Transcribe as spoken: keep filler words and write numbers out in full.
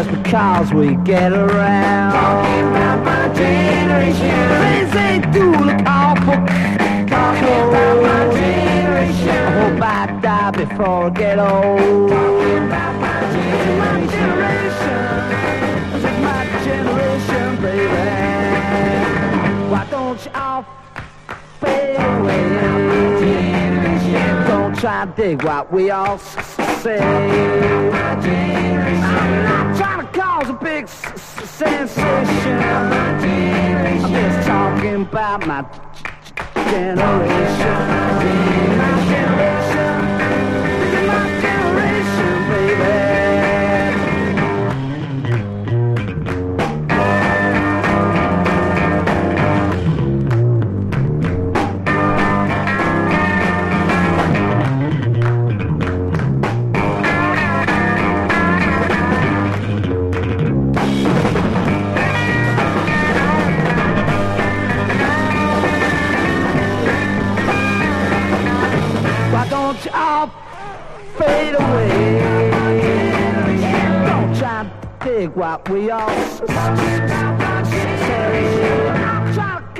just because we get around. Talking about my generation. Things they do look awful. Talking about my generation. I hope I die before I get old. Talking about my My generation. generation, this is my generation, baby. Why don't you all fade away? Don't try to dig what we all s- say. I'm not trying to cause a big s- s- sensation. I'm just talking about my generation. My generation, this is my generation, baby. Why don't you all fade away? Don't try to dig what we all s- s- s- say.